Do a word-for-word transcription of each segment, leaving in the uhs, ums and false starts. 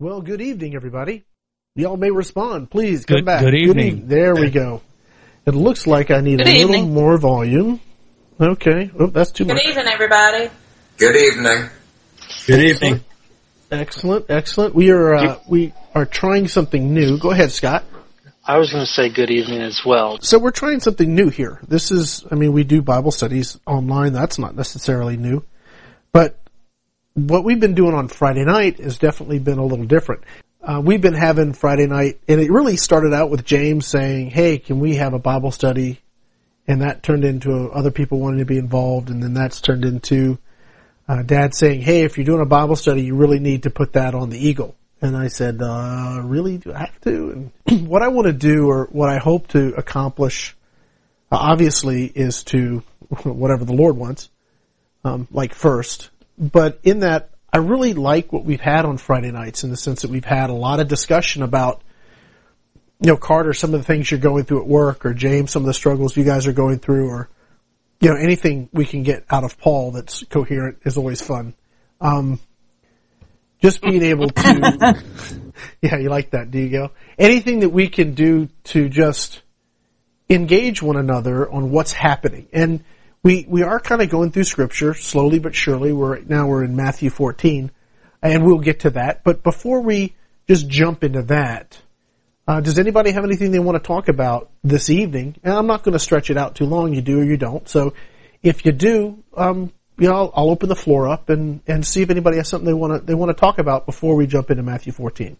Well, good evening, everybody. Y'all may respond. Please come good, back. Good evening. Good e- there we go. It looks like I need good a evening. little more volume. Okay. Oh, that's too good much. Good evening, everybody. Good evening. Good evening. Excellent, excellent. We are uh, we are trying something new. Go ahead, Scott. I was going to say good evening as well. So we're trying something new here. This is, I mean, we do Bible studies online. That's not necessarily new. But what we've been doing on Friday night has definitely been a little different. Uh, we've been having Friday night, and it really started out with James saying, hey, can we have a Bible study? And that turned into other people wanting to be involved, and then that's turned into uh, Dad saying, hey, if you're doing a Bible study, you really need to put that on the Eagle. And I said, uh, really? Do I have to? And what I want to do, or what I hope to accomplish, uh, obviously, is to, whatever the Lord wants, um, like first. But in that, I really like what we've had on Friday nights in the sense that we've had a lot of discussion about, you know, Carter, some of the things you're going through at work, or James, some of the struggles you guys are going through, or, you know, anything we can get out of Paul that's coherent is always fun. Um, just being able to, yeah, you like that, do you go? Anything that we can do to just engage one another on what's happening. And we, we are kind of going through Scripture slowly but surely. We're, now we're in Matthew fourteen, and we'll get to that. But before we just jump into that, uh, does anybody have anything they want to talk about this evening? And I'm not going to stretch it out too long. You do or you don't. So if you do, um, you know, I'll, I'll open the floor up and, and see if anybody has something they want to they want to talk about before we jump into Matthew fourteen.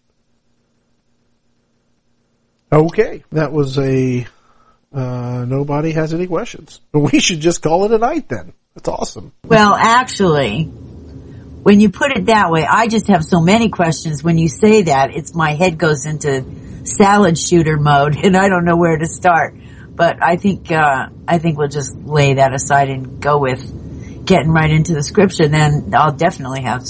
Okay, that was a uh, nobody has any questions. We should just call it a night then. That's awesome. Well, actually, when you put it that way, I just have so many questions. When you say that, it's my head goes into salad shooter mode, and I don't know where to start. But I think uh, I think we'll just lay that aside and go with getting right into the Scripture. Then I'll definitely have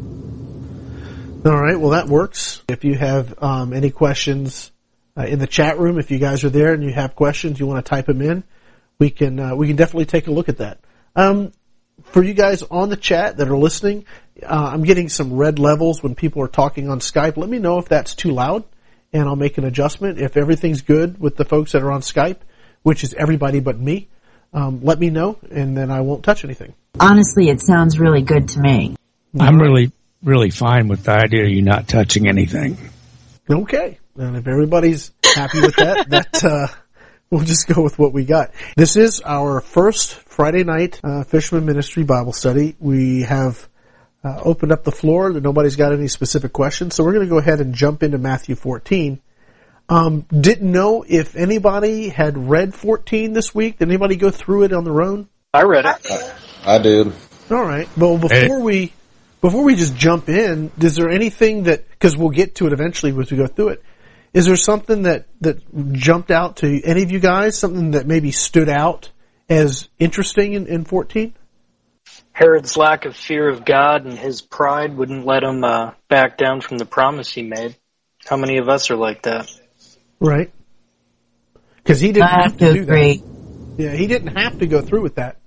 some. All right, well that works. If you have um, any questions uh, in the chat room, if you guys are there and you have questions, you want to type them in, we can uh, we can definitely take a look at that. Um, for you guys on the chat that are listening, uh, I'm getting some red levels when people are talking on Skype. Let me know if that's too loud, and I'll make an adjustment. If everything's good with the folks that are on Skype, which is everybody but me, um, let me know, and then I won't touch anything. Honestly, it sounds really good to me. I'm really, really fine with the idea of you not touching anything. Okay. And if everybody's happy with that, that uh, we'll just go with what we got. This is our first Friday night uh, Fisherman Ministry Bible study. We have uh, opened up the floor. Nobody's got any specific questions, so we're going to go ahead and jump into Matthew fourteen. Um, didn't know if anybody had read fourteen this week. Did anybody go through it on their own? I read it. I did. All right. Well, before we before we just jump in, is there anything that, because we'll get to it eventually as we go through it, is there something that, that jumped out to any of you guys, something that maybe stood out as interesting in, in fourteen? Herod's lack of fear of God and his pride wouldn't let him uh, back down from the promise he made. How many of us are like that? Right. Because he didn't I have, have to, to do agree. that. Yeah, he didn't have to go through with that.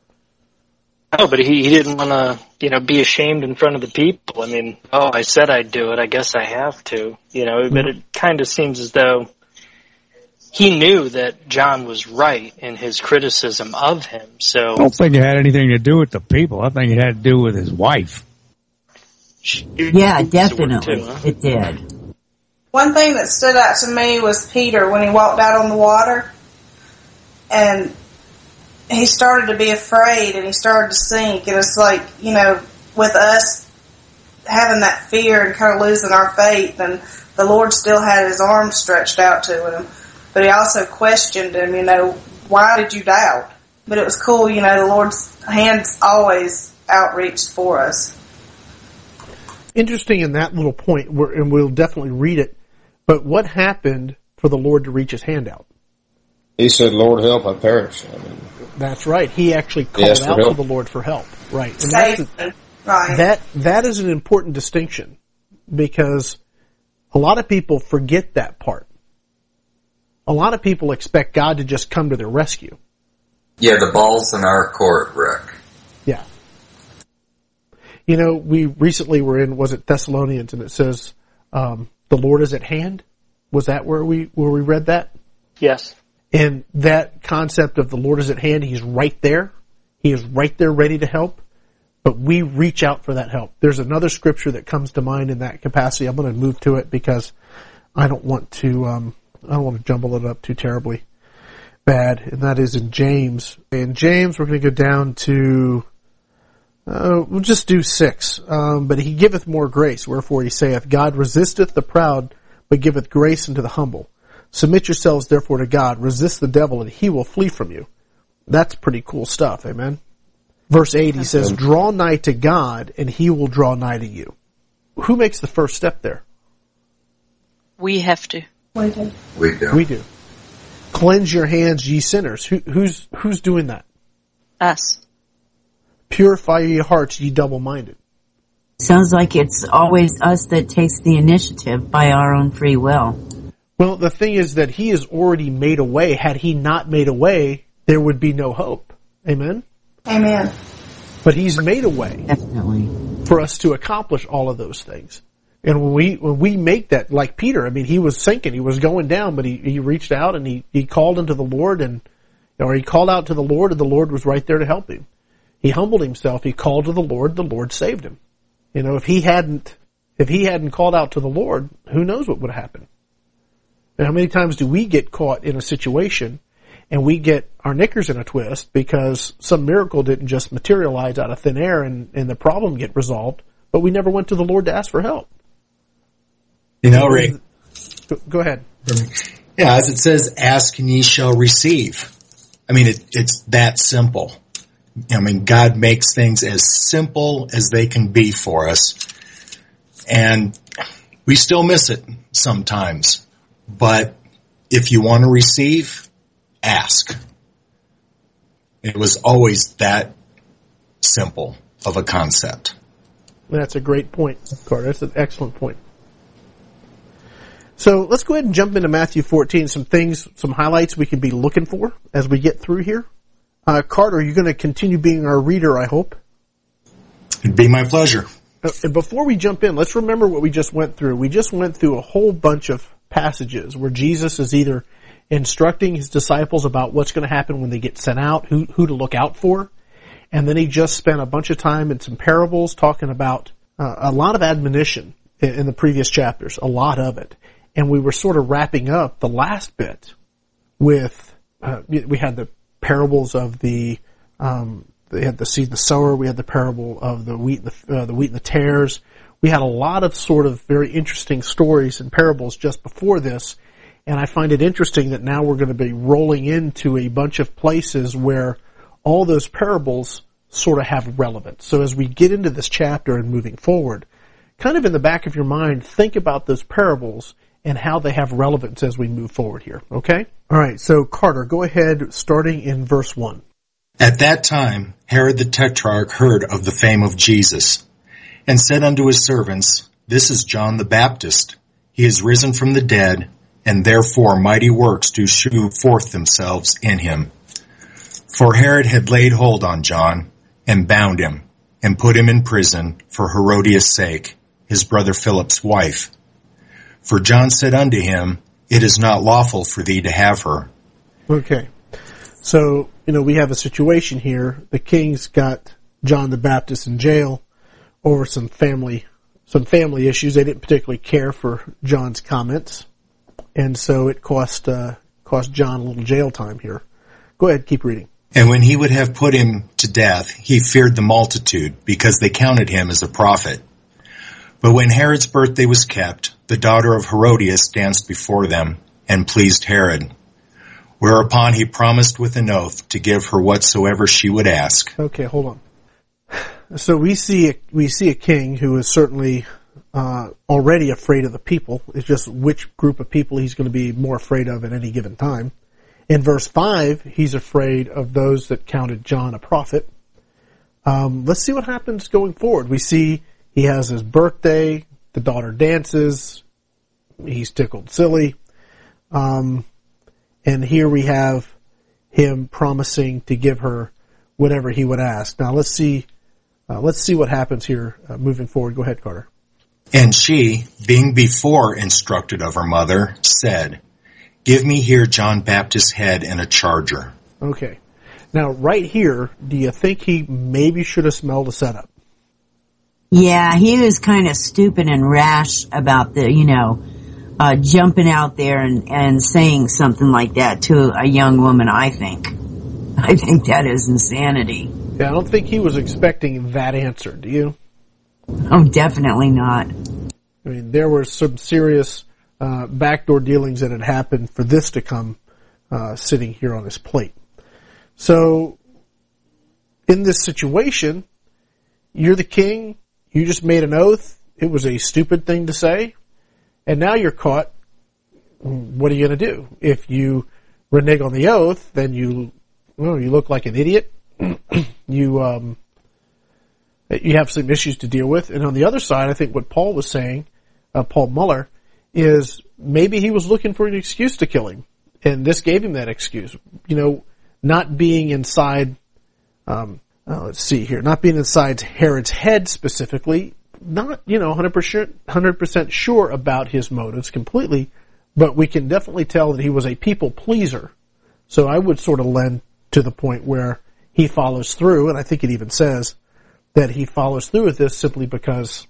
No, but he, he didn't want to, you know, be ashamed in front of the people. I mean, oh, I said I'd do it. I guess I have to. You know, but it kind of seems as though he knew that John was right in his criticism of him. So I don't think it had anything to do with the people. I think it had to do with his wife. Yeah, definitely. Too, huh? It did. One thing that stood out to me was Peter when he walked out on the water, and he started to be afraid and he started to sink. And it's like, you know, with us having that fear and kind of losing our faith, and the Lord still had his arms stretched out to him. But he also questioned him, you know, why did you doubt? But it was cool, you know, the Lord's hand's always outreached for us. Interesting in that little point, and we'll definitely read it, but what happened for the Lord to reach his hand out? He said, Lord, help, I perish. I mean, that's right. He actually called Yes, out help. to the Lord for help. Right. And Safety. that's, Right. that, that is an important distinction, because a lot of people forget that part. A lot of people expect God to just come to their rescue. Yeah, the ball's in our court, Rick. Yeah. You know, we recently were in, was it Thessalonians, and it says, um, the Lord is at hand. Was that where we where we read that? Yes. And that concept of the Lord is at hand, He's right there. He is right there ready to help. But we reach out for that help. There's another scripture that comes to mind in that capacity. I'm going to move to it because I don't want to um, I don't want to jumble it up too terribly bad. And that is in James. In James, we're going to go down to uh, we'll just do six. Um, but He giveth more grace. Wherefore He saith, God resisteth the proud, but giveth grace unto the humble. Submit yourselves therefore to God. Resist the devil, and he will flee from you. That's pretty cool stuff. Amen. Verse eight, he says, draw nigh to God, and He will draw nigh to you. Who makes the first step there? We have to. We do. We do. We do. Cleanse your hands, ye sinners. Who, who's who's doing that? Us. Purify your hearts, ye double-minded. Sounds like it's always us that takes the initiative by our own free will. Well, the thing is that He has already made a way. Had He not made a way, there would be no hope. Amen? Amen. But He's made a way Definitely. for us to accomplish all of those things. And when we when we make that, like Peter, I mean, he was sinking, he was going down, but he, he reached out and he, he called unto the Lord, and or he called out to the Lord, and the Lord was right there to help him. He humbled himself, he called to the Lord, the Lord saved him. You know, if he hadn't if he hadn't called out to the Lord, who knows what would have happened? And how many times do we get caught in a situation and we get our knickers in a twist because some miracle didn't just materialize out of thin air and, and the problem get resolved, but we never went to the Lord to ask for help? You know, Ray. Go, go ahead. Yeah, as it says, ask and ye shall receive. I mean, it, it's that simple. I mean, God makes things as simple as they can be for us. And we still miss it sometimes. But if you want to receive, ask. It was always that simple of a concept. That's a great point, Carter. That's an excellent point. So let's go ahead and jump into Matthew fourteen, some things, some highlights we can be looking for as we get through here. Uh, Carter, you're going to continue being our reader, I hope. It'd be my pleasure. Uh, and before we jump in, let's remember what we just went through. We just went through a whole bunch of passages where Jesus is either instructing His disciples about what's going to happen when they get sent out, who, who to look out for, and then He just spent a bunch of time in some parables talking about uh, a lot of admonition in, in the previous chapters, a lot of it. And we were sort of wrapping up the last bit with, uh, we had the parables of the, um, they had the seed and the sower, we had the parable of the wheat and the, uh, the wheat and the tares. We had a lot of sort of very interesting stories and parables just before this, and I find it interesting that now we're going to be rolling into a bunch of places where all those parables sort of have relevance. So as we get into this chapter and moving forward, kind of in the back of your mind, think about those parables and how they have relevance as we move forward here, okay? All right, so Carter, go ahead, starting in verse one. At that time, Herod the Tetrarch heard of the fame of Jesus, and said unto his servants, This is John the Baptist. He is risen from the dead, and therefore mighty works do shew forth themselves in him. For Herod had laid hold on John, and bound him, and put him in prison for Herodias' sake, his brother Philip's wife. For John said unto him, It is not lawful for thee to have her. Okay. So, you know, we have a situation here. The king's got John the Baptist in jail over some family, some family issues. They didn't particularly care for John's comments. And so it cost, uh, cost John a little jail time here. Go ahead, keep reading. And when he would have put him to death, he feared the multitude, because they counted him as a prophet. But when Herod's birthday was kept, the daughter of Herodias danced before them, and pleased Herod. Whereupon he promised with an oath to give her whatsoever she would ask. Okay, hold on. So we see a, we see a king who is certainly uh, already afraid of the people. It's just which group of people he's going to be more afraid of at any given time. In verse five, he's afraid of those that counted John a prophet. Um, let's see what happens going forward. We see he has his birthday, the daughter dances, he's tickled silly, um, and here we have him promising to give her whatever he would ask. Now let's see, uh, let's see what happens here uh, moving forward. Go ahead, Carter. And she, being before instructed of her mother, said, Give me here John Baptist's head in a charger. Okay. Now, right here, do you think he maybe should have smelled a setup? Yeah, he was kind of stupid and rash about the, you know, uh, jumping out there and, and saying something like that to a young woman, I think. I think that is insanity. Yeah, I don't think he was expecting that answer, do you? Oh, definitely not. I mean, there were some serious uh, backdoor dealings that had happened for this to come uh, sitting here on his plate. So, in this situation, you're the king, you just made an oath, it was a stupid thing to say, and now you're caught. What are you going to do? If you renege on the oath, then you, well, you look like an idiot. you, um, you have some issues to deal with. And on the other side, I think what Paul was saying, uh, Paul Muller, is maybe he was looking for an excuse to kill him. And this gave him that excuse. You know, not being inside, um, uh, let's see here, not being inside Herod's head specifically, not, you know, one hundred percent, one hundred percent sure about his motives completely, but we can definitely tell that he was a people pleaser. So I would sort of lend to the point where he follows through, and I think it even says that he follows through with this simply because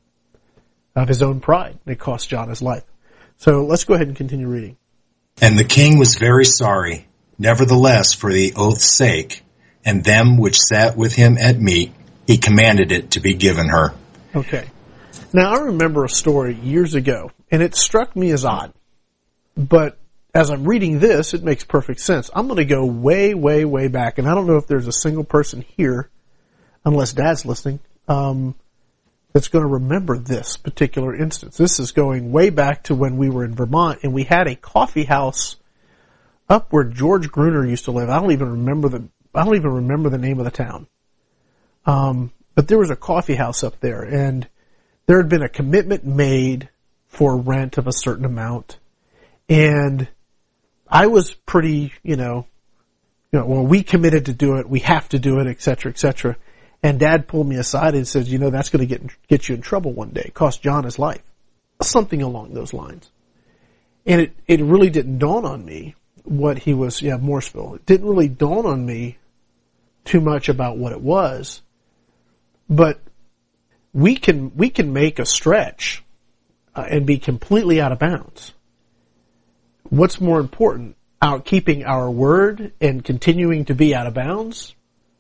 of his own pride. It cost John his life. So let's go ahead and continue reading. And the king was very sorry, nevertheless for the oath's sake, and them which sat with him at meat, he commanded it to be given her. Okay. Now, I remember a story years ago, and it struck me as odd. But as I'm reading this, it makes perfect sense. I'm going to go way, way, way back, and I don't know if there's a single person here, unless Dad's listening, um, that's going to remember this particular instance. This is going way back to when we were in Vermont, and we had a coffee house up where George Gruner used to live. I don't even remember the I don't even remember the name of the town. Um, but there was a coffee house up there, and there had been a commitment made for rent of a certain amount, and I was pretty, you know, you know, well, we committed to do it, we have to do it, et cetera, et cetera. And Dad pulled me aside and says, you know, that's going to get get you in trouble one day. Cost John his life. Something along those lines. And it, it really didn't dawn on me what he was, yeah, Morseville. It didn't really dawn on me too much about what it was. But we can, we can make a stretch uh, and be completely out of bounds. What's more important? Out keeping our word and continuing to be out of bounds?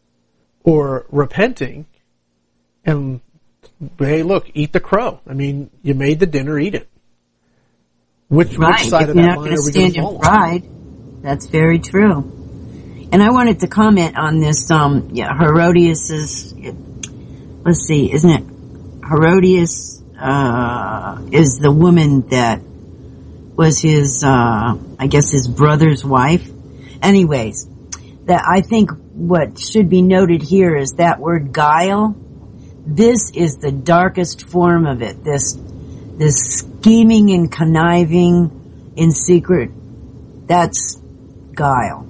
Or repenting and, hey, look, eat the crow. I mean, you made the dinner, eat it. Which, right. which side if of you're that not line going are to we going stand to in follow? pride, that's very true. And I wanted to comment on this, um, yeah, Herodias's, let's see, isn't it Herodias, uh, is the woman that was his, uh, I guess his brother's wife. Anyways, that I think what should be noted here is that word guile. This is the darkest form of it. This, this scheming and conniving in secret. That's guile.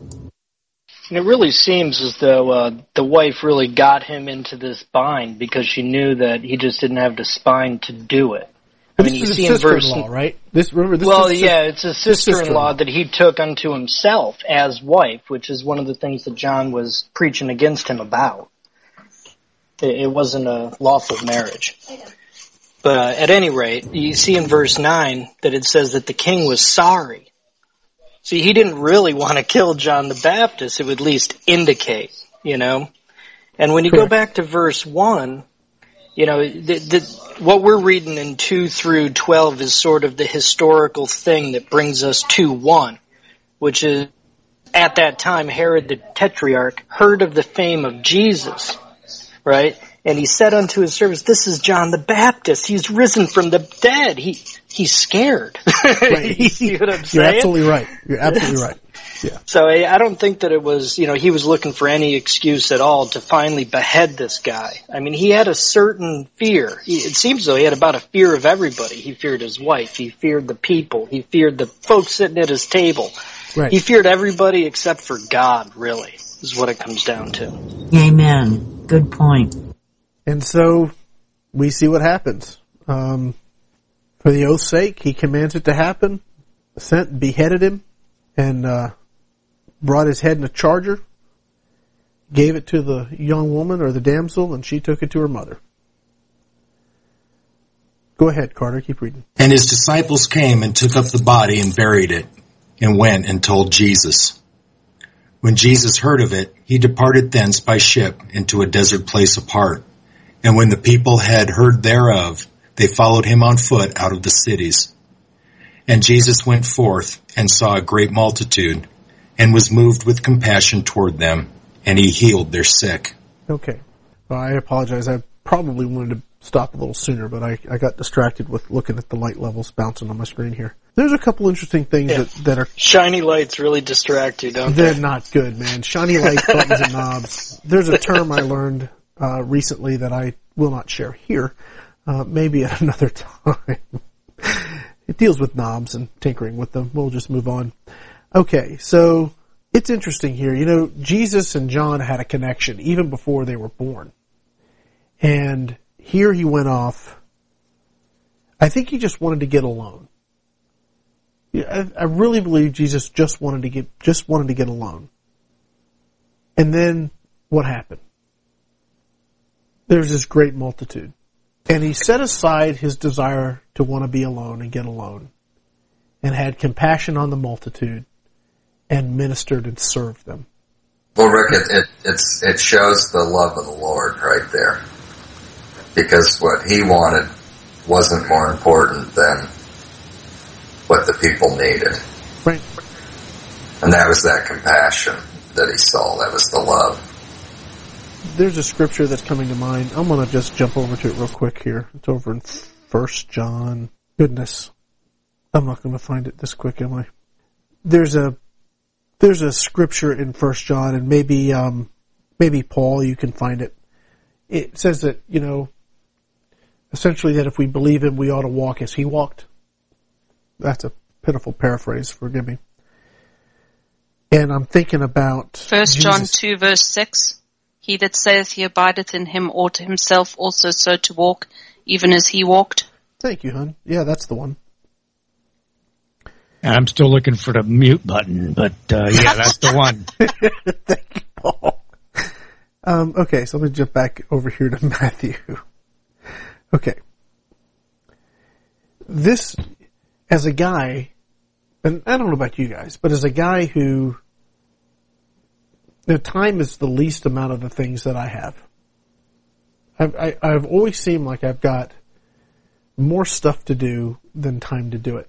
It really seems as though uh, the wife really got him into this bind because she knew that he just didn't have the spine to do it. I This mean, is you a see in verse, sister-in-law, right? This, remember, this well, is yeah, it's a sister-in-law, sister-in-law that he took unto himself as wife, which is one of the things that John was preaching against him about. It, it wasn't a lawful marriage. But uh, at any rate, you see in verse nine that it says that the king was sorry. See, he didn't really want to kill John the Baptist, it would at least indicate, you know. And when you Correct. go back to verse one, you know, the, the, what we're reading in two through twelve is sort of the historical thing that brings us to one, which is at that time Herod the Tetrarch heard of the fame of Jesus, right? And he said unto his servants, this is John the Baptist. He's risen from the dead. He He's scared. Right. You see what I'm saying? You're absolutely right. You're absolutely right. Yeah. So I, I don't think that it was, you know, he was looking for any excuse at all to finally behead this guy. I mean, he had a certain fear. He, it seems though he had about a fear of everybody. He feared his wife. He feared the people. He feared the folks sitting at his table. Right. He feared everybody except for God, really, is what it comes down to. Amen. Good point. And so we see what happens. Um, for the oath's sake, he commands it to happen, sent, beheaded him, and uh, brought his head in a charger, gave it to the young woman or the damsel, and she took it to her mother. Go ahead, Carter, keep reading. And his disciples came and took up the body and buried it, and went and told Jesus. When Jesus heard of it, he departed thence by ship into a desert place apart. And when the people had heard thereof, they followed him on foot out of the cities. And Jesus went forth and saw a great multitude, and was moved with compassion toward them, and he healed their sick. Okay. Well, I apologize. I probably wanted to stop a little sooner, but I, I got distracted with looking at the light levels bouncing on my screen here. There's a couple interesting things yeah. that, that are... Shiny lights really distract you, don't they're they? They're not good, man. Shiny lights, buttons, and knobs. There's a term I learned uh, recently that I will not share here. Uh, maybe at another time. It deals with knobs and tinkering with them. We'll just move on. Okay, so it's interesting here. You know, Jesus and John had a connection even before they were born. And here he went off. I think he just wanted to get alone. I, I really believe Jesus just wanted to get, just wanted to get alone. And then what happened? There's this great multitude. And he set aside his desire to want to be alone and get alone, and had compassion on the multitude, and ministered and served them. Well, Rick, it, it, it's, it shows the love of the Lord right there. Because what he wanted wasn't more important than what the people needed. Right. And that was that compassion that he saw. That was the love. There's a scripture that's coming to mind. I'm going to just jump over to it real quick here. It's over in First John. Goodness. I'm not going to find it this quick, am I? There's a there's a scripture in First John, and maybe um, maybe Paul, you can find it. It says that, you know, essentially that if we believe him, we ought to walk as he walked. That's a pitiful paraphrase, forgive me. And I'm thinking about First John two verse six. He that saith he abideth in him ought himself also so to walk, even as he walked. Thank you, hon. Yeah, that's the one. I'm still looking for the mute button, but uh, yeah, that's the one. Thank you, Paul. Um, okay, so let me jump back over here to Matthew. Okay. This, as a guy, and I don't know about you guys, but as a guy who, the time is the least amount of the things that I have. I've, I, I've always seemed like I've got more stuff to do than time to do it.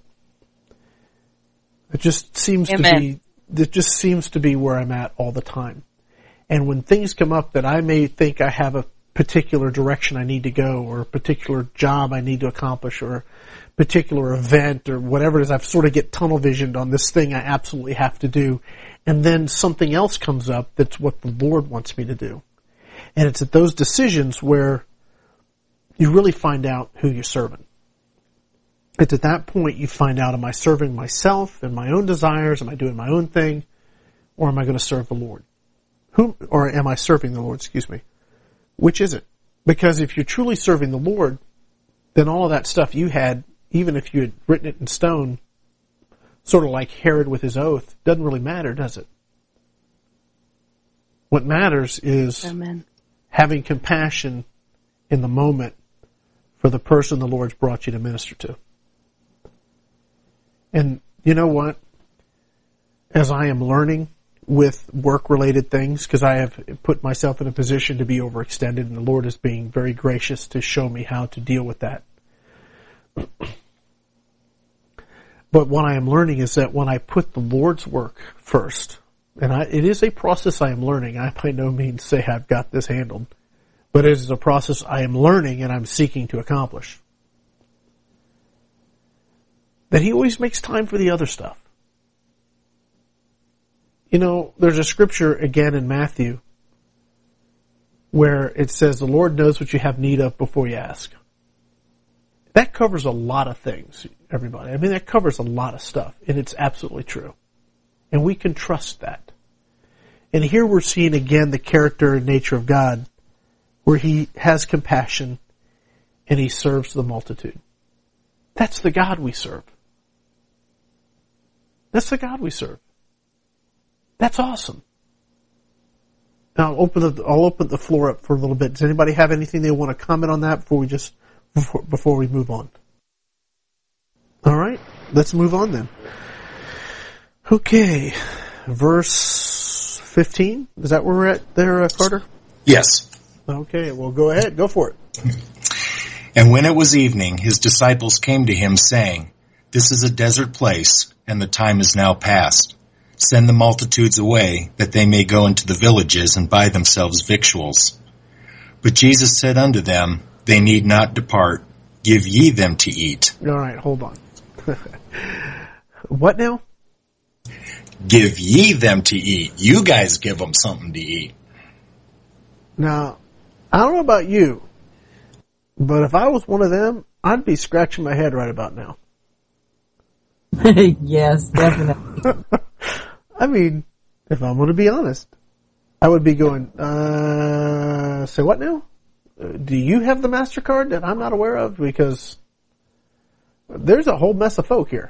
It just seems Amen. to be, it just seems to be where I'm at all the time. And when things come up that I may think I have a particular direction I need to go, or a particular job I need to accomplish, or a particular event, or whatever it is, I sort of get tunnel visioned on this thing I absolutely have to do. And then something else comes up that's what the Lord wants me to do. And it's at those decisions where you really find out who you're serving. It's at that point you find out, am I serving myself and my own desires? Am I doing my own thing? Or am I going to serve the Lord? Who, or am I serving the Lord, excuse me? Which is it? Because if you're truly serving the Lord, then all of that stuff you had, even if you had written it in stone, sort of like Herod with his oath, doesn't really matter, does it? What matters is Amen. having compassion in the moment for the person the Lord's brought you to minister to. And you know what? As I am learning with work-related things, because I have put myself in a position to be overextended, and the Lord is being very gracious to show me how to deal with that. But what I am learning is that when I put the Lord's work first, and I, it is a process I am learning, I by no means say I've got this handled, but it is a process I am learning and I'm seeking to accomplish, that He always makes time for the other stuff. You know, there's a scripture again in Matthew where it says, the Lord knows what you have need of before you ask. That covers a lot of things, everybody. I mean, that covers a lot of stuff, and it's absolutely true. And we can trust that. And here we're seeing again the character and nature of God, where He has compassion, and he serves the multitude. That's the God we serve. That's the God we serve. That's awesome. Now I'll open the, I'll open the floor up for a little bit. Does anybody have anything they want to comment on that before we just, before, before we move on? All right, let's move on then. Okay, verse fifteen. Is that where we're at there, uh, Carter? Yes. Okay, well go ahead, go for it. And when it was evening, his disciples came to him saying, "This is a desert place, and the time is now past. Send the multitudes away, that they may go into the villages and buy themselves victuals." But Jesus said unto them, "They need not depart. Give ye them to eat." All right, hold on. What now? Give ye them to eat. You guys give them something to eat. Now, I don't know about you, but if I was one of them, I'd be scratching my head right about now. Yes, definitely. I mean, if I'm going to be honest, I would be going, uh, say what now? Do you have the MasterCard that I'm not aware of? Because there's a whole mess of folk here.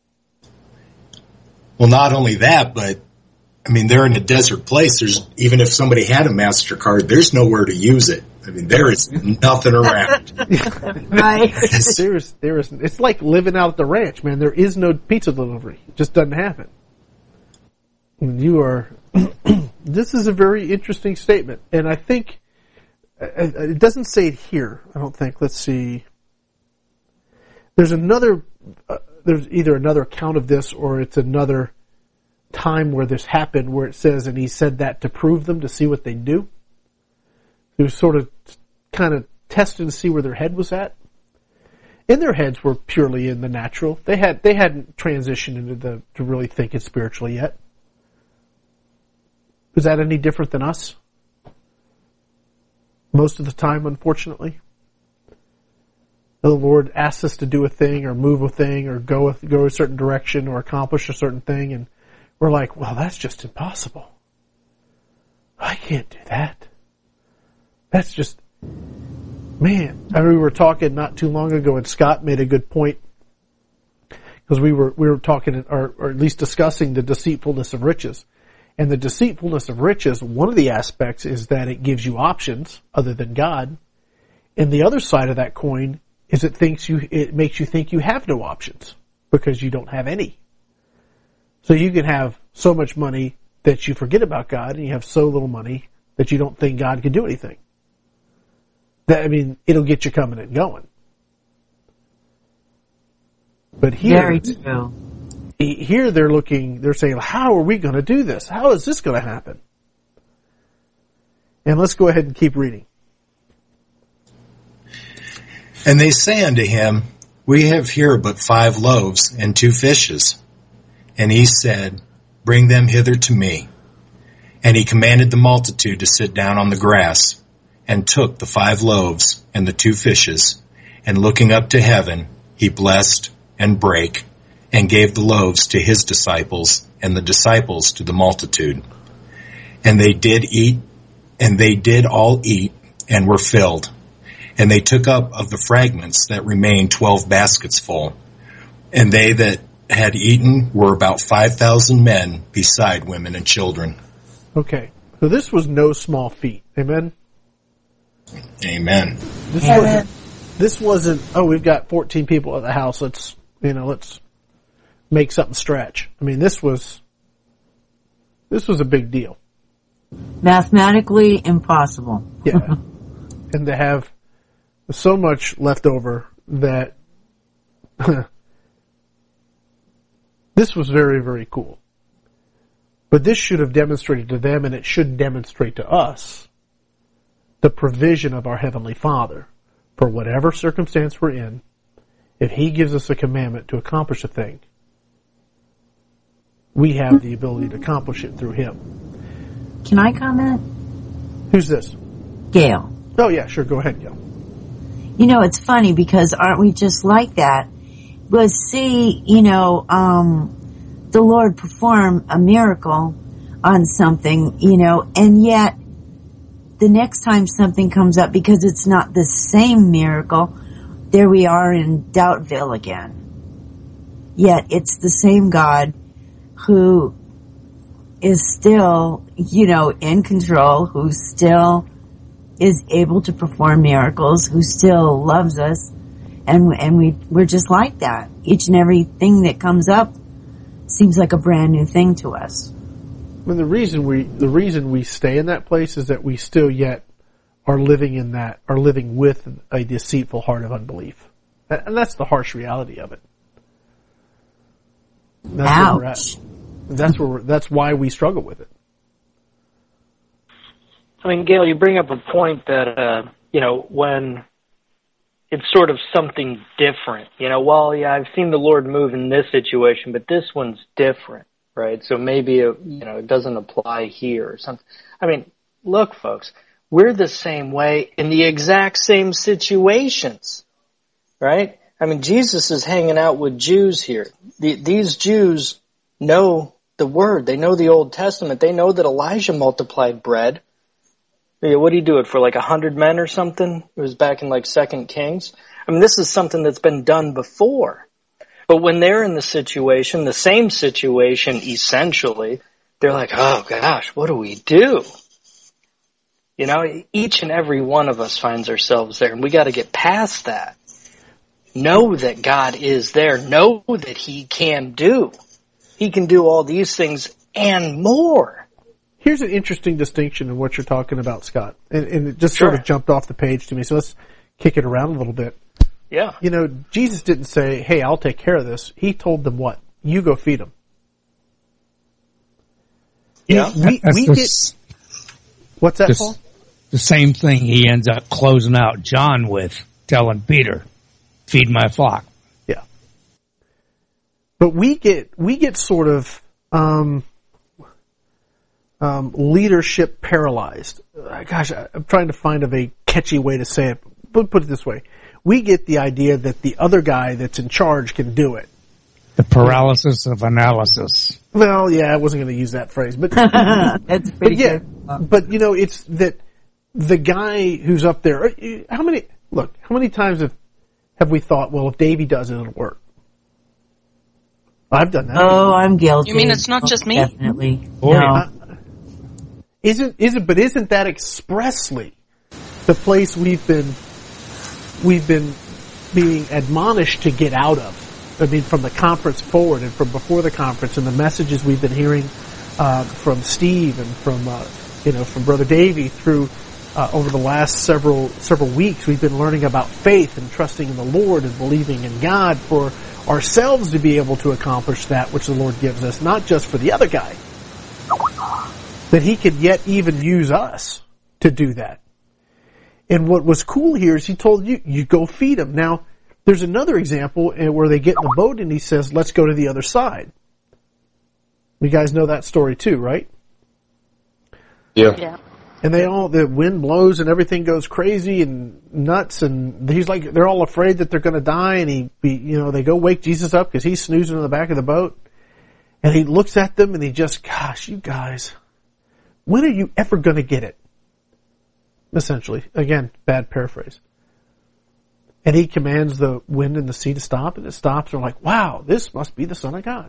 Well, not only that, but I mean, they're in a desert place. There's, even if somebody had a MasterCard, there's nowhere to use it. I mean, there is nothing around. Right. there is, there is, it's like living out at the ranch, man. There is no pizza delivery. It just doesn't happen. You are, this is a very interesting statement. And I think, it doesn't say it here, I don't think. Let's see. There's another, uh, there's either another account of this or it's another time where this happened where it says, and he said that to prove them, to see what they do. He was sort of kind of testing to see where their head was at. And their heads were purely in the natural. They had, they hadn't transitioned into the, to really thinking spiritually yet. Is that any different than us? Most of the time, unfortunately. The Lord asks us to do a thing or move a thing or go a, go a certain direction or accomplish a certain thing, and we're like, well, that's just impossible. I can't do that. That's just, man. I mean, we were talking not too long ago, and Scott made a good point because we were we were talking, or, or at least discussing, the deceitfulness of riches. And the deceitfulness of riches, one of the aspects is that it gives you options other than God. And the other side of that coin is it thinks you, it makes you think you have no options because you don't have any. So you can have so much money that you forget about God, and you have so little money that you don't think God can do anything. That, I mean, it'll get you coming and going. But here, very true. Here they're looking, they're saying, how are we going to do this? How is this going to happen? And let's go ahead and keep reading. And they say unto him, We have here but five loaves and two fishes. And he said, Bring them hither to me. And he commanded the multitude to sit down on the grass, and took the five loaves and the two fishes, and looking up to heaven, he blessed and brake, and gave the loaves to his disciples, and the disciples to the multitude. And they did eat, and they did all eat, and were filled. And they took up of the fragments that remained twelve baskets full. And they that had eaten were about five thousand men, beside women and children. Okay, so this was no small feat. Amen? Amen. This Amen. wasn't, this wasn't, oh, we've got fourteen people at the house, let's, you know, let's make something stretch. I mean, this was, this was a big deal. Mathematically impossible. Yeah. And to have so much left over that this was very, very cool. But this should have demonstrated to them, and it should demonstrate to us, the provision of our Heavenly Father for whatever circumstance we're in. If He gives us a commandment to accomplish a thing, we have the ability to accomplish it through Him. Can I comment? Who's this? Gail. Oh yeah, sure, go ahead, Gail. You know, it's funny because aren't we just like that? But see, you know, um, the Lord perform a miracle on something, you know, and yet the next time something comes up, because it's not the same miracle, there we are in Doubtville again. Yet it's the same God who is still, you know, in control, who still is able to perform miracles, who still loves us, and and we we're just like that. Each and every thing that comes up seems like a brand new thing to us. And the reason we the reason we stay in that place is that we still yet are living in that are living with a deceitful heart of unbelief, and that's the harsh reality of it. That's Ouch. where we're at. That's where we're, that's why we struggle with it. I mean, Gail, you bring up a point that, uh, you know, when it's sort of something different, you know, well, yeah, I've seen the Lord move in this situation, but this one's different, right? So maybe, it, you know, it doesn't apply here or something. I mean, look, folks, we're the same way in the exact same situations, right? I mean, Jesus is hanging out with Jews here. The, these Jews know the Word. They know the Old Testament. They know that Elijah multiplied bread. What did he do it for, like a hundred men or something? It was back in like Second Kings. I mean, this is something that's been done before. But when they're in the situation, the same situation essentially, they're like, oh gosh, what do we do? You know, each and every one of us finds ourselves there, and we got to get past that. Know that God is there. Know that He can do. He can do all these things and more. Here's an interesting distinction in what you're talking about, Scott, and, and it just Sure. sort of jumped off the page to me. So let's kick it around a little bit. Yeah. You know, Jesus didn't say, "Hey, I'll take care of this." He told them what? You go feed them. Yeah. We, That's we the, get. What's that, the, Paul? the same thing he ends up closing out John with, telling Peter, "Feed my flock." Yeah. But we get we get sort of um, um, leadership paralyzed. Uh, gosh, I, I'm trying to find of a catchy way to say it. But put it this way: we get the idea that the other guy that's in charge can do it. The paralysis of analysis. Well, yeah, I wasn't going to use that phrase, but That's but pretty yeah, good. but you know, it's that the guy who's up there. How many? Look, how many times have have we thought, well, if Davey does it, it'll work? I've done that. Oh, I'm guilty. You mean it's not just me? Definitely. Oh, no. yeah. Isn't isn't but isn't that expressly the place we've been we've been being admonished to get out of? I mean, from the conference forward and from before the conference, and the messages we've been hearing uh, from Steve and from uh, you know from Brother Davey through uh, over the last several several weeks, we've been learning about faith and trusting in the Lord and believing in God for ourselves to be able to accomplish that which the Lord gives us, not just for the other guy. That He could yet even use us to do that. And what was cool here is He told you, you go feed them. Now, there's another example where they get in the boat and He says, let's go to the other side. You guys know that story too, right? Yeah. Yeah. And they all, the wind blows and everything goes crazy and nuts, and he's like, they're all afraid that they're going to die, and he, he, you know, they go wake Jesus up because he's snoozing in the back of the boat. And He looks at them and He just, gosh, you guys, when are you ever going to get it? Essentially. Again, bad paraphrase. And He commands the wind and the sea to stop, and it stops. They're like, wow, this must be the Son of God.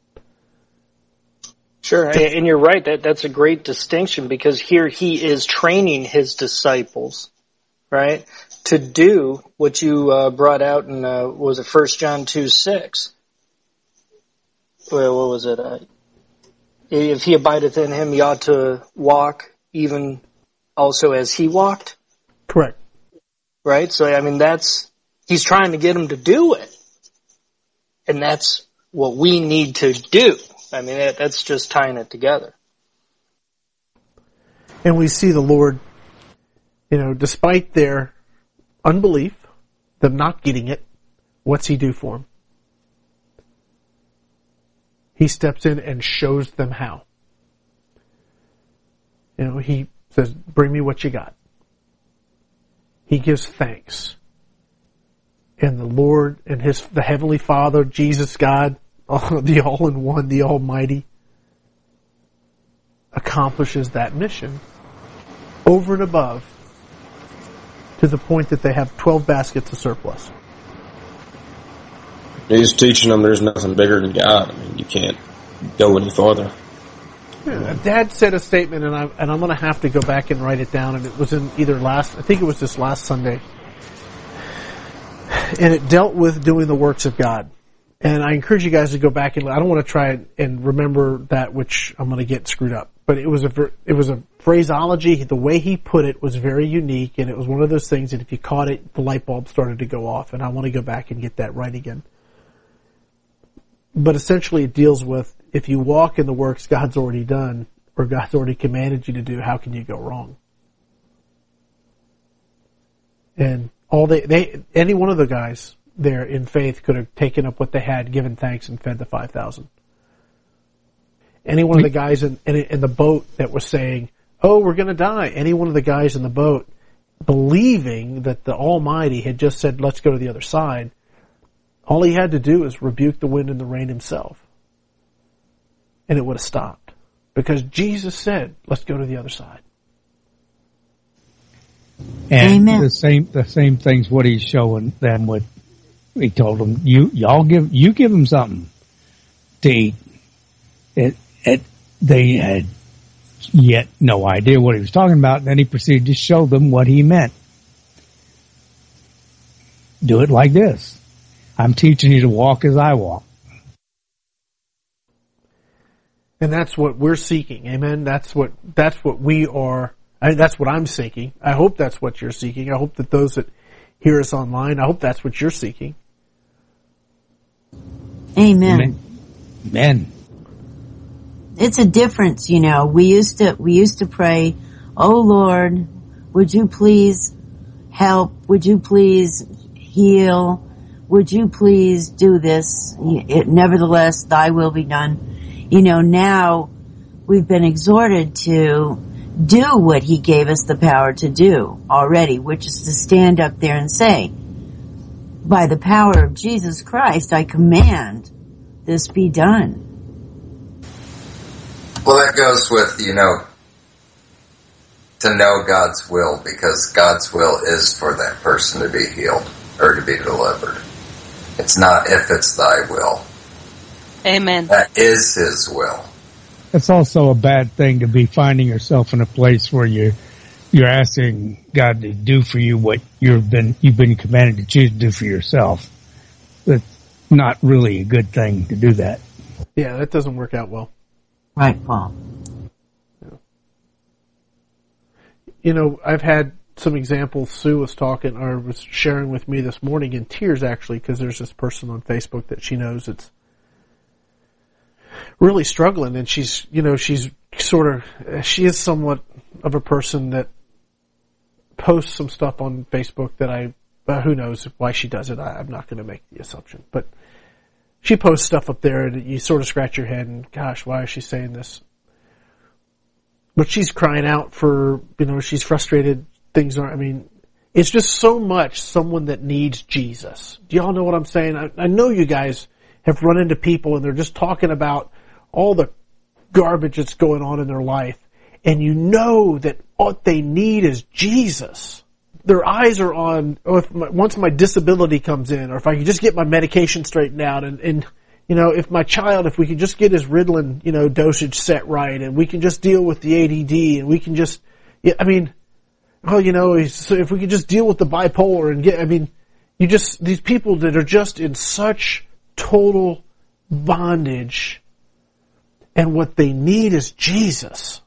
Sure, and you're right. That that's a great distinction, because here He is training His disciples, right, to do what you uh, brought out in uh, what was it First John two six? Well, what was it? Uh, if He abideth in Him, He ought to walk even also as He walked. Correct. Right. So I mean, that's He's trying to get them to do it, and that's what we need to do. I mean, that, that's just tying it together. And we see the Lord, you know, despite their unbelief, them not getting it, what's He do for them? He steps in and shows them how. You know, He says, bring me what you got. He gives thanks. And the Lord and His, the Heavenly Father, Jesus, God, the all-in-one, the Almighty, accomplishes that mission over and above, to the point that they have twelve baskets of surplus. He's teaching them there's nothing bigger than God. I mean, you can't go any farther. Yeah, Dad said a statement, and, I, and I'm going to have to go back and write it down, and it was in either last, I think it was this last Sunday. And it dealt with doing the works of God. And I encourage you guys to go back and, I don't want to try and remember that, which I'm going to get screwed up. But it was a, it was a phraseology, the way he put it was very unique, and it was one of those things that if you caught it, the light bulb started to go off, and I want to go back and get that right again. But essentially it deals with, if you walk in the works God's already done, or God's already commanded you to do, how can you go wrong? And all they, they, any one of the guys there in faith could have taken up what they had, given thanks, and fed the five thousand. Any one of the guys in, in, in the boat that was saying, oh, we're going to die. Any one of the guys in the boat believing that the Almighty had just said, let's go to the other side, all he had to do is rebuke the wind and the rain himself. And it would have stopped. Because Jesus said, let's go to the other side. And Amen. the same, the same thing's what he's showing them with, he told them, you, y'all give, you give them something to eat. It, it, they had yet no idea what he was talking about. And then he proceeded to show them what he meant. Do it like this. I'm teaching you to walk as I walk. And that's what we're seeking. Amen. That's what, that's what we are. I, that's what I'm seeking. I hope that's what you're seeking. I hope that those that hear us online, I hope that's what you're seeking. Amen. Amen. It's a difference, you know. We used to, we used to pray, oh Lord, would you please help? Would you please heal? Would you please do this? It, nevertheless, thy will be done. You know, now we've been exhorted to do what he gave us the power to do already, which is to stand up there and say, by the power of Jesus Christ, I command this be done. Well, that goes with, you know, to know God's will, because God's will is for that person to be healed or to be delivered. It's not if it's thy will. Amen. That is his will. It's also a bad thing to be finding yourself in a place where you you're asking God to do for you what you've been you've been commanded to choose to do for yourself. It's not really a good thing to do that. Yeah, that doesn't work out well. Right, Paul. Yeah. You know, I've had some examples. Sue was talking or was sharing with me this morning in tears, actually, because there's this person on Facebook that she knows that's really struggling, and she's, you know, she's sort of, she is somewhat of a person that posts some stuff on Facebook that I, uh, who knows why she does it. I, I'm not going to make the assumption, but she posts stuff up there and you sort of scratch your head and, gosh, why is she saying this? But she's crying out for, you know, she's frustrated. Things aren't, I mean, it's just so much someone that needs Jesus. Do y'all know what I'm saying? I, I know you guys have run into people and they're just talking about all the garbage that's going on in their life, and you know that what they need is Jesus. Their eyes are on, oh, if my, once my disability comes in, or if I could just get my medication straightened out, and, and you know, if my child, if we could just get his Ritalin, you know, dosage set right, and we can just deal with the A D D, and we can just, yeah, I mean, oh, you know, so if we could just deal with the bipolar and get, I mean, you just, these people that are just in such total bondage, and what they need is Jesus.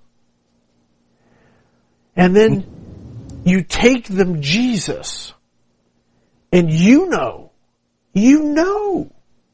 And then you take them Jesus, and you know, you know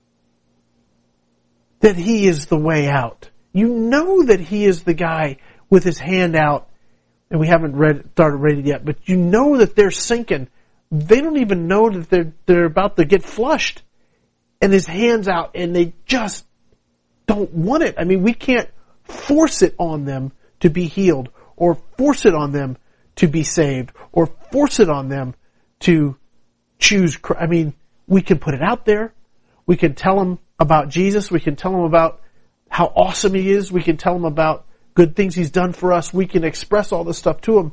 that he is the way out. You know that he is the guy with his hand out, and we haven't read, started reading yet, but you know that they're sinking. They don't even know that they're, they're about to get flushed. And his hand's out, and they just don't want it. I mean, we can't force it on them to be healed, or force it on them to be saved, or force it on them to choose Christ. I mean, we can put it out there. We can tell them about Jesus. We can tell them about how awesome he is. We can tell them about good things he's done for us. We can express all this stuff to them.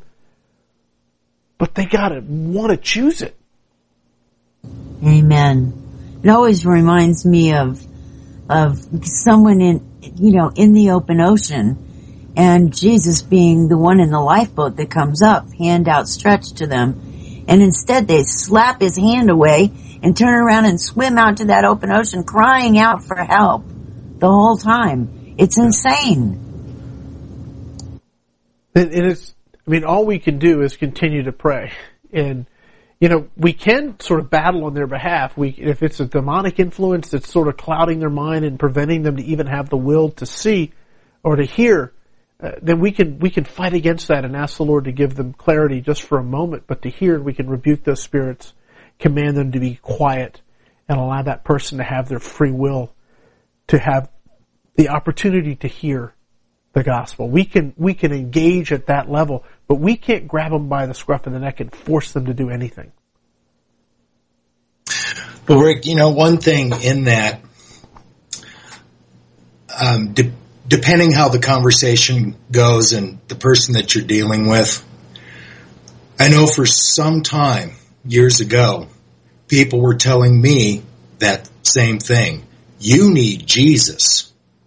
But they gotta want to choose it. Amen. It always reminds me of of someone in, you know, in the open ocean, and Jesus being the one in the lifeboat that comes up, hand outstretched to them, and instead they slap his hand away and turn around and swim out to that open ocean crying out for help the whole time. It's insane. And it's, I mean, all we can do is continue to pray. And, you know, we can sort of battle on their behalf. We, if it's a demonic influence that's sort of clouding their mind and preventing them to even have the will to see or to hear, uh, then we can, we can fight against that and ask the Lord to give them clarity just for a moment. But to hear, we can rebuke those spirits, command them to be quiet, and allow that person to have their free will, to have the opportunity to hear the gospel. We can, we can engage at that level, but we can't grab them by the scruff of the neck and force them to do anything. Well, Rick, you know, one thing in that, um, de- depending how the conversation goes and the person that you're dealing with, I know for some time, years ago, people were telling me that same thing. You need Jesus.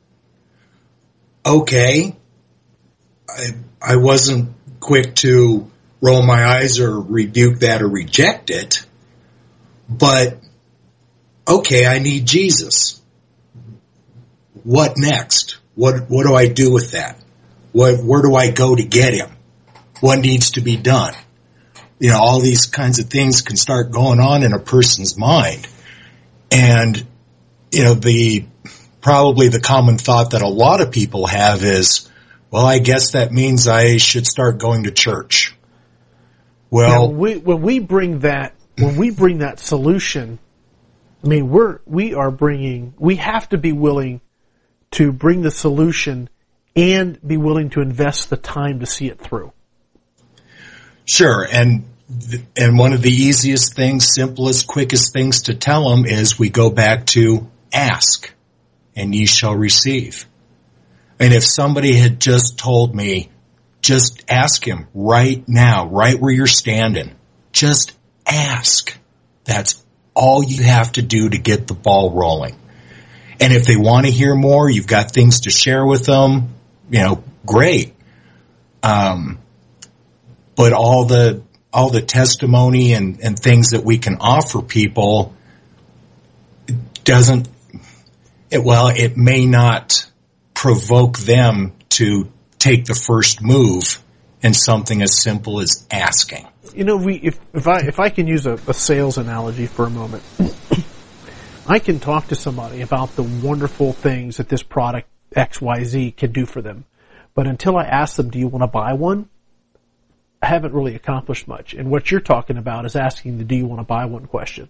Okay. I, I wasn't quick to roll my eyes or rebuke that or reject it, but okay, I need Jesus. What next? What, what do I do with that? What, where do I go to get him? What needs to be done? You know, all these kinds of things can start going on in a person's mind. And, you know, the, probably the common thought that a lot of people have is, well, I guess that means I should start going to church. Well, when we, when we bring that, when we bring that solution, I mean, we're, we are bringing, we have to be willing to bring the solution and be willing to invest the time to see it through. Sure. And, and one of the easiest things, simplest, quickest things to tell them is we go back to ask and ye shall receive. And if somebody had just told me, just ask him right now, right where you're standing, just ask. That's all you have to do to get the ball rolling. And if they want to hear more, you've got things to share with them, you know, great. Um, but all the, all the testimony and, and things that we can offer people doesn't, it, well, it may not provoke them to take the first move in something as simple as asking. You know, we, if, if I, if I can use a, a sales analogy for a moment, I can talk to somebody about the wonderful things that this product X Y Z can do for them. But until I ask them, do you want to buy one? I haven't really accomplished much. And what you're talking about is asking the do you want to buy one question.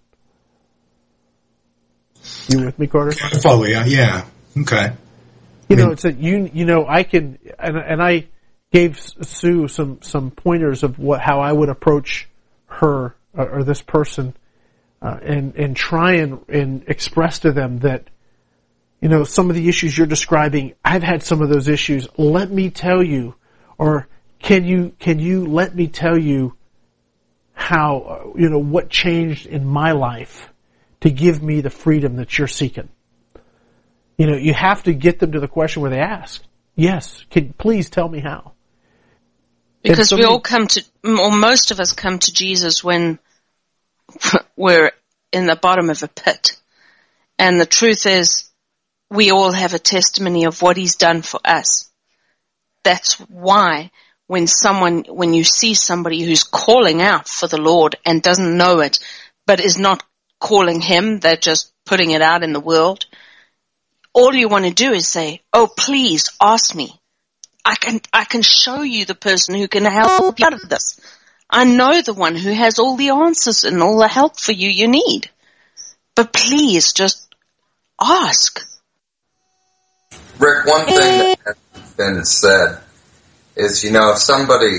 You with me, Carter? I follow you. Yeah. Okay. You know, it's a, you, you know, I can, and, and I gave Sue some, some pointers of what, how I would approach her or, or this person, uh, and, and try and, and express to them that, you know, some of the issues you're describing, I've had some of those issues. Let me tell you, or can you, can you let me tell you how, you know, what changed in my life to give me the freedom that you're seeking? You know, you have to get them to the question where they ask, yes, can, please tell me how. Because we all come to, or most of us come to Jesus when we're in the bottom of a pit. And the truth is, we all have a testimony of what he's done for us. That's why when someone, when you see somebody who's calling out for the Lord and doesn't know it, but is not calling him, they're just putting it out in the world, all you want to do is say, oh, please ask me. I can, I can show you the person who can help you out of this. I know the one who has all the answers and all the help for you you need. But please just ask. Rick, one thing that has been said is, you know, if somebody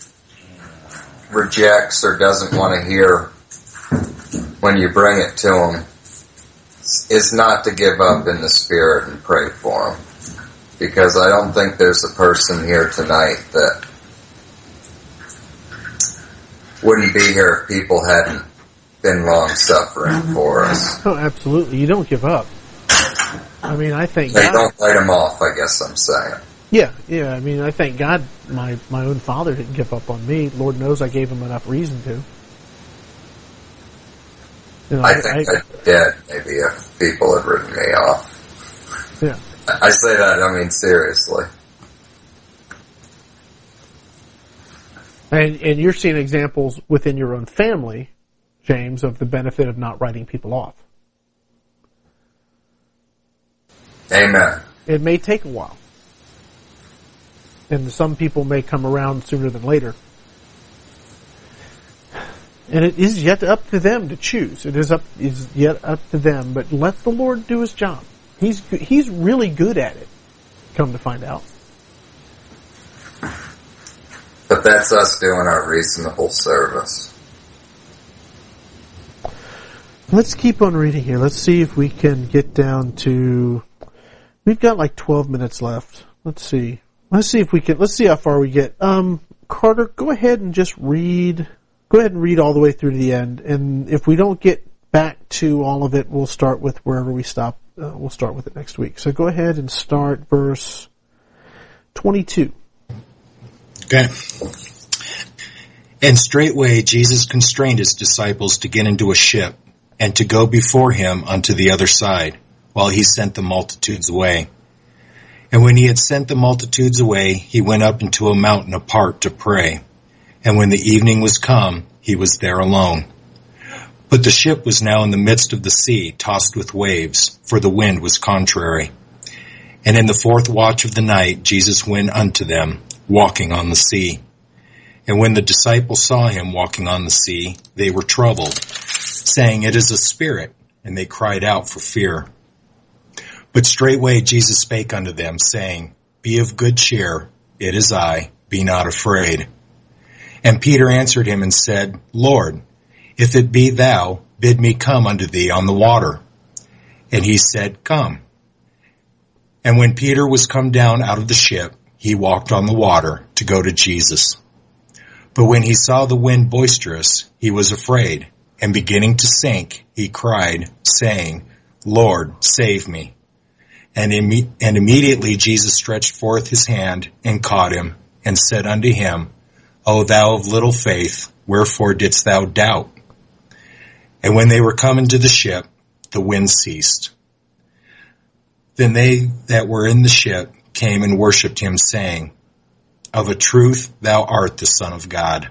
rejects or doesn't want to hear when you bring it to them, is not to give up in the spirit and pray for them. Because I don't think there's a person here tonight that wouldn't be here if people hadn't been long suffering for us. Oh, absolutely. You don't give up. I mean, I think they God, don't write them off, I guess I'm saying. Yeah, yeah. I mean, I thank God my, my own father didn't give up on me. Lord knows I gave him enough reason to. You know, I, I think I, I'd be dead maybe if people had written me off. Yeah. I say that, I mean, seriously. And, and you're seeing examples within your own family, James, of the benefit of not writing people off. Amen. It may take a while. And some people may come around sooner than later. And it is yet up to them to choose. It is up, is yet up to them, but let the Lord do his job. He's, he's really good at it, come to find out. But that's us doing our reasonable service. Let's keep on reading here. Let's see if we can get down to, we've got like twelve minutes left. Let's see. Let's see if we can, let's see how far we get. Um, Carter, go ahead and just read, go ahead and read all the way through to the end. And if we don't get back to all of it, we'll start with wherever we stop. Uh, we'll start with it next week. So go ahead and start verse twenty-two. Okay. And straightway Jesus constrained his disciples to get into a ship and to go before him unto the other side, while he sent the multitudes away. And when he had sent the multitudes away, he went up into a mountain apart to pray. And when the evening was come, he was there alone. But the ship was now in the midst of the sea, tossed with waves, for the wind was contrary. And in the fourth watch of the night, Jesus went unto them, walking on the sea. And when the disciples saw him walking on the sea, they were troubled, saying, It is a spirit, and they cried out for fear. But straightway Jesus spake unto them, saying, Be of good cheer, it is I, be not afraid. And Peter answered him and said, Lord, if it be thou, bid me come unto thee on the water. And he said, Come. And when Peter was come down out of the ship, he walked on the water to go to Jesus. But when he saw the wind boisterous, he was afraid, and beginning to sink, he cried, saying, Lord, save me. And, imme- and immediately Jesus stretched forth his hand and caught him, and said unto him, O thou of little faith, wherefore didst thou doubt? And when they were come into the ship, the wind ceased. Then they that were in the ship came and worshipped him, saying, Of a truth thou art the Son of God.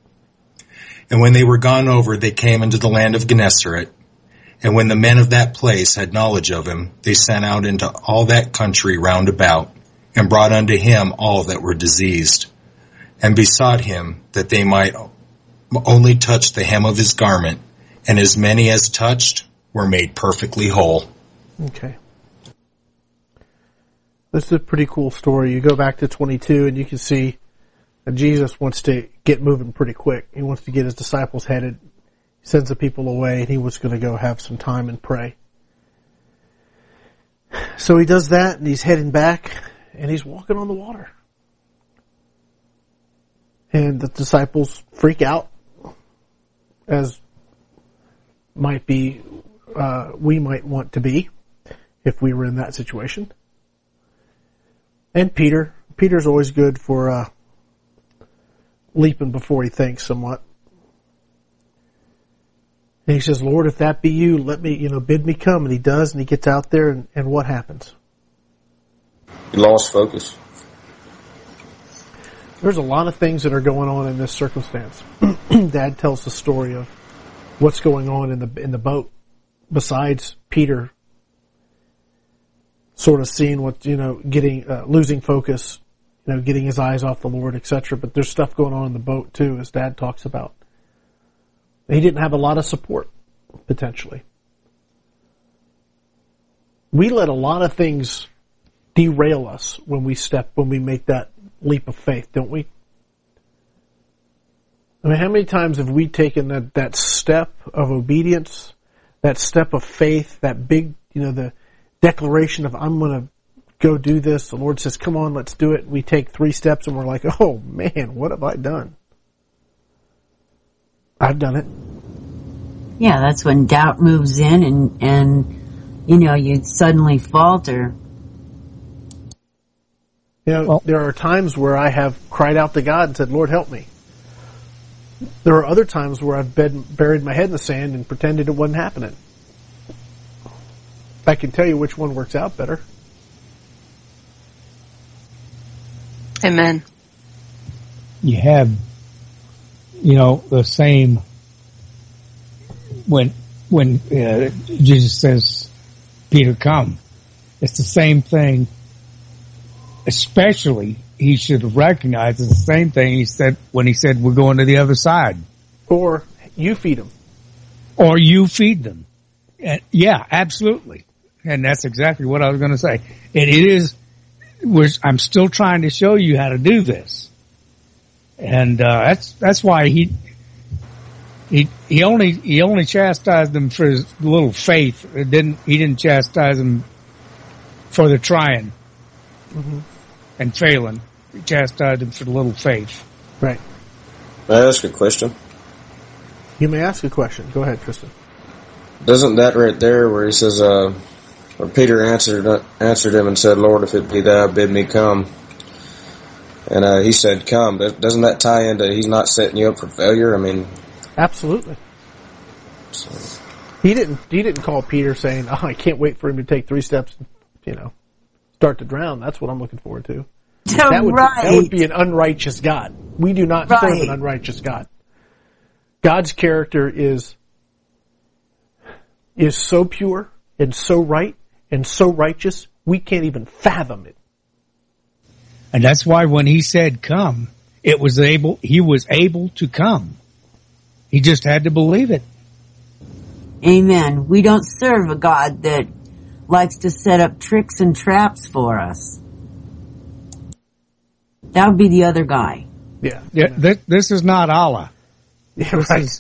And when they were gone over, they came into the land of Gennesaret. And when the men of that place had knowledge of him, they sent out into all that country round about, and brought unto him all that were diseased, and besought him that they might only touch the hem of his garment, and as many as touched were made perfectly whole. Okay. This is a pretty cool story. You go back to twenty-two and you can see that Jesus wants to get moving pretty quick. He wants to get his disciples headed. He sends the people away and he was going to go have some time and pray. So he does that and he's heading back and he's walking on the water. And the disciples freak out, as might be, uh, we might want to be if we were in that situation. And Peter, Peter's always good for, uh, leaping before he thinks somewhat. And he says, Lord, if that be you, let me, you know, bid me come. And he does, and he gets out there, and, and what happens? He lost focus. There's a lot of things that are going on in this circumstance. Dad tells the story of what's going on in the in the boat, besides Peter sort of seeing what, you know, getting, uh, losing focus, you know, getting his eyes off the Lord, et cetera. But there's stuff going on in the boat too, as Dad talks about. He didn't have a lot of support, potentially. We let a lot of things derail us when we step, when we make that leap of faith, don't we? I mean, how many times have we taken that, that step of obedience, that step of faith, that big, you know, the declaration of, I'm going to go do this. The Lord says, come on, let's do it. We take three steps and we're like, oh man, what have I done? I've done it. Yeah, that's when doubt moves in and, and, you know, you suddenly falter. You know, well, there are times where I have cried out to God and said, Lord, help me. There are other times where I've been, buried my head in the sand and pretended it wasn't happening. I can tell you which one works out better. Amen. You have, you know, the same when when uh, Jesus says, Peter, come. It's the same thing. Especially, he should recognize it's the same thing he said when he said, we're going to the other side. Or you feed them. Or you feed them. And, yeah, absolutely. And that's exactly what I was going to say. It is, we're, I'm still trying to show you how to do this. And, uh, that's, that's why he, he, he only, he only chastised them for his little faith. It didn't, he didn't chastise them for the trying. Mm-hmm. And failing. He chastised them for the little faith. Right. May I ask a question? You may ask a question. Go ahead, Tristan. Doesn't that right there where he says, uh, or Peter answered, answered him and said, Lord, if it be thou, bid me come. And, uh, he said, come. Doesn't that tie into he's not setting you up for failure? I mean. Absolutely. So. He didn't, he didn't call Peter saying, oh, I can't wait for him to take three steps, you know, start to drown. That's what I'm looking forward to. So that, would right. be, that would be an unrighteous God. We do not right. serve an unrighteous God. God's character is is so pure and so right and so righteous, we can't even fathom it. And that's why when he said come, it was able, he was able to come. He just had to believe it. Amen. We don't serve a God that likes to set up tricks and traps for us. That would be the other guy. Yeah. yeah this, this is not Allah. Yeah, right. Is,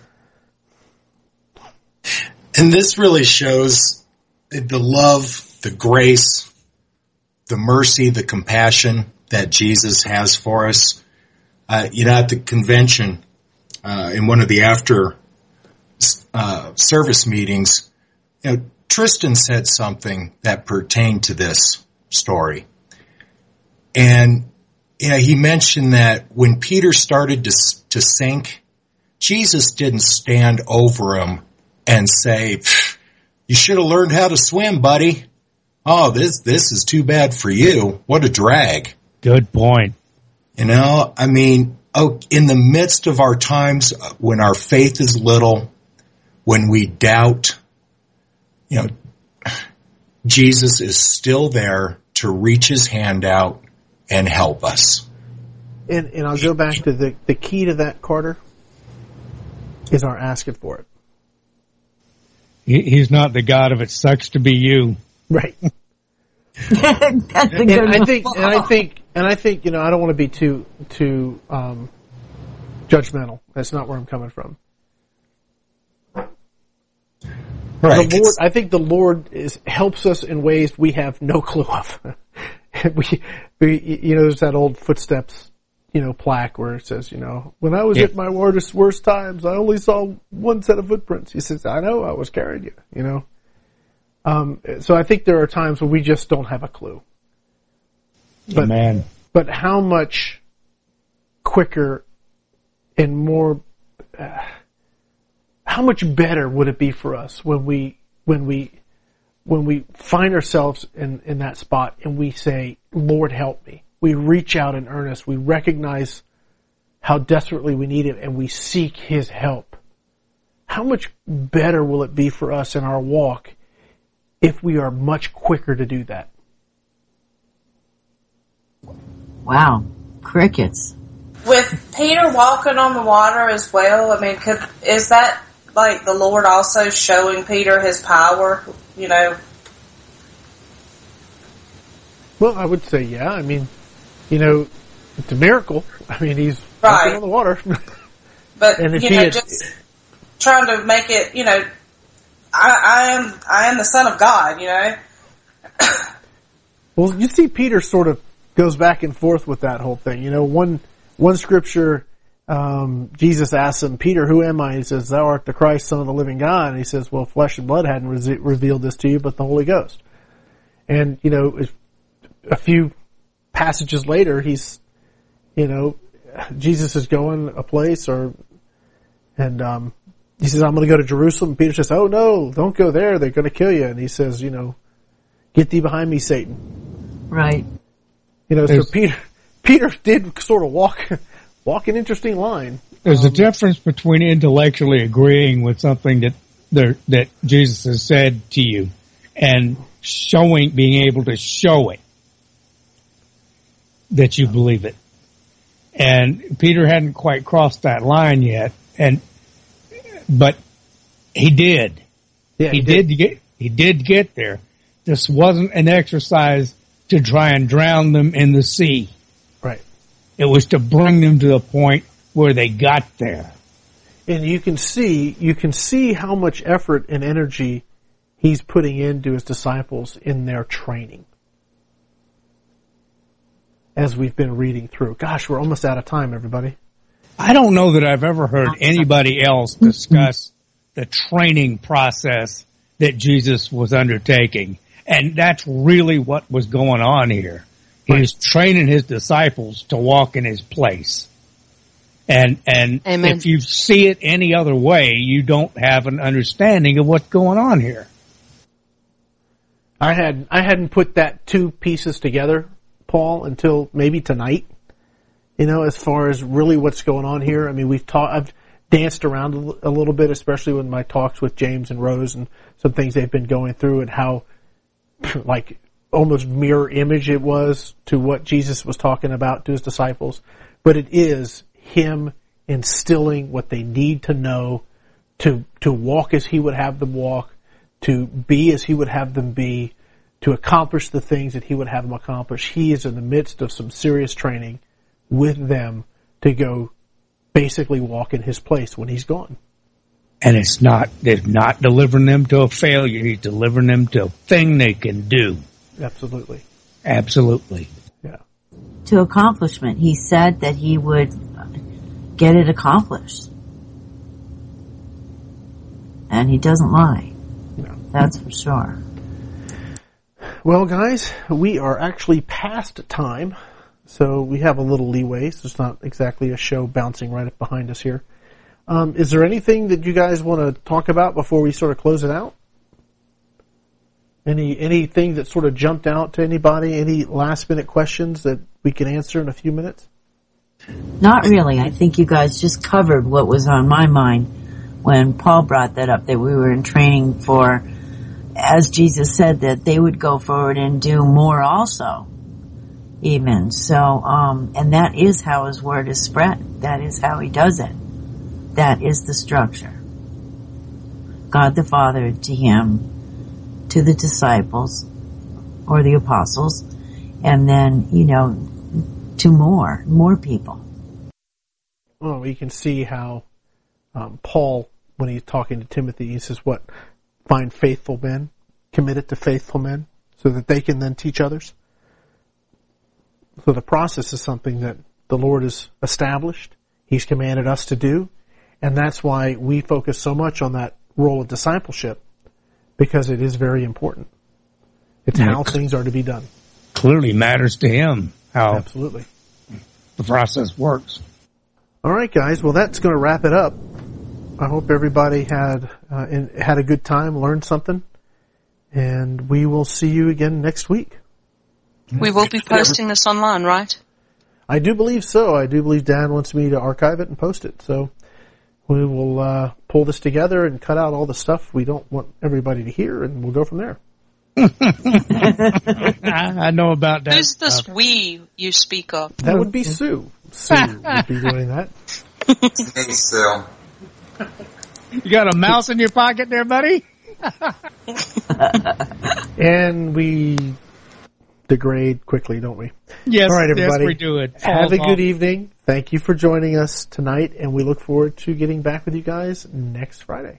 and this really shows the love, the grace, the mercy, the compassion that Jesus has for us. Uh, you know, at the convention, uh, in one of the after uh, service meetings, you know, Tristan said something that pertained to this story. And, you know, he mentioned that when Peter started to, to sink, Jesus didn't stand over him and say, you should have learned how to swim, buddy. Oh, this, this is too bad for you. What a drag. Good point. You know, I mean, oh, in the midst of our times when our faith is little, when we doubt, you know, Jesus is still there to reach his hand out and help us. And, and I'll go back to the, the key to that, Carter, is our asking for it. He, he's not the God of it sucks to be you. Right. That's a good and I think, and I think, and I think, you know, I don't want to be too, too, um, judgmental. That's not where I'm coming from. Right. The Lord, I think the Lord is, helps us in ways we have no clue of. we, we, you know, there's that old footsteps, you know, plaque where it says, you know, when I was yeah. at my worst, worst times, I only saw one set of footprints. He says, I know, I was carrying you, you know. Um, so I think there are times when we just don't have a clue. But, Amen. But how much quicker and more, uh, how much better would it be for us when we, when we, when we find ourselves in, in that spot and we say, Lord, help me. We reach out in earnest. We recognize how desperately we need it and we seek his help. How much better will it be for us in our walk if we are much quicker to do that? Wow. Crickets. With Peter walking on the water as well, I mean, could, is that like the Lord also showing Peter his power, you know? Well, I would say, yeah. I mean, you know, it's a miracle. I mean, he's right. walking on the water. But, and if you he know, had, just trying to make it, you know, I, I am, I am the Son of God, you know? Well, you see Peter sort of goes back and forth with that whole thing. You know, one, one scripture, um, Jesus asks him, Peter, who am I? He says, thou art the Christ, Son of the living God. And he says, well, flesh and blood hadn't re- revealed this to you, but the Holy Ghost. And, you know, a few passages later, he's, you know, Jesus is going a place or, and, um, he says, I'm going to go to Jerusalem. And Peter says, oh no, don't go there. They're going to kill you. And he says, you know, get thee behind me, Satan. Right. You know, there's, so Peter, Peter did sort of walk, walk an interesting line. There's um, a difference between intellectually agreeing with something that there, that Jesus has said to you and showing, being able to show it that you believe it. And Peter hadn't quite crossed that line yet. And, but he did. Yeah, he, he did. did get, he did get there. This wasn't an exercise to try and drown them in the sea. Right. It was to bring them to the point where they got there. And you can see, you can see how much effort and energy he's putting into his disciples in their training. As we've been reading through. Gosh, we're almost out of time, everybody. I don't know that I've ever heard anybody else discuss the training process that Jesus was undertaking. And that's really what was going on here. He was training his disciples to walk in his place. And, and Amen. If you see it any other way, you don't have an understanding of what's going on here. I had, I hadn't put that two pieces together, Paul, until maybe tonight. You know, as far as really what's going on here. I mean, we've taught, I've danced around a, a little bit, especially with my talks with James and Rose and some things they've been going through and how, like, almost mirror image it was to what Jesus was talking about to his disciples. But it is him instilling what they need to know to, to walk as he would have them walk, to be as he would have them be, to accomplish the things that he would have them accomplish. He is in the midst of some serious training with them to go basically walk in his place when he's gone. And it's not, it's not delivering them to a failure. He's delivering them to a thing they can do. Absolutely. Absolutely. Yeah. To accomplishment. He said that he would get it accomplished. And he doesn't lie. No. That's for sure. Well, guys, we are actually past time, so we have a little leeway. So it's not exactly a show bouncing right up behind us here. Um, is there anything that you guys want to talk about before we sort of close it out? Any anything that sort of jumped out to anybody? Any last minute questions that we can answer in a few minutes? Not really. I think you guys just covered what was on my mind when Paul brought that up, that we were in training for, as Jesus said, that they would go forward and do more also. Even. So, um, and that is how his word is spread. That is how he does it. That is the structure. God the Father to him, to the disciples, or the apostles, and then, you know, to more, more people. Well, you can see how um, Paul, when he's talking to Timothy, he says, what? Find faithful men, committed to faithful men, so that they can then teach others. So the process is something that the Lord has established. He's commanded us to do. And that's why we focus so much on that role of discipleship, because it is very important. It's how things are to be done. Clearly matters to him how Absolutely. the process works. All right, guys. Well, that's going to wrap it up. I hope everybody had uh, in, had a good time, learned something, and we will see you again next week. We will be posting this online, right? I do believe so. I do believe Dan wants me to archive it and post it. So we will uh, pull this together and cut out all the stuff we don't want everybody to hear, and we'll go from there. I know about that. Who's this we you speak of? That would be Sue. Sue would be doing that. Hey, Sue. You got a mouse in your pocket there, buddy? And we degrade quickly, don't we? Yes, all right, everybody. Yes, we do it. Have a off. good evening. Thank you for joining us tonight, and we look forward to getting back with you guys next Friday.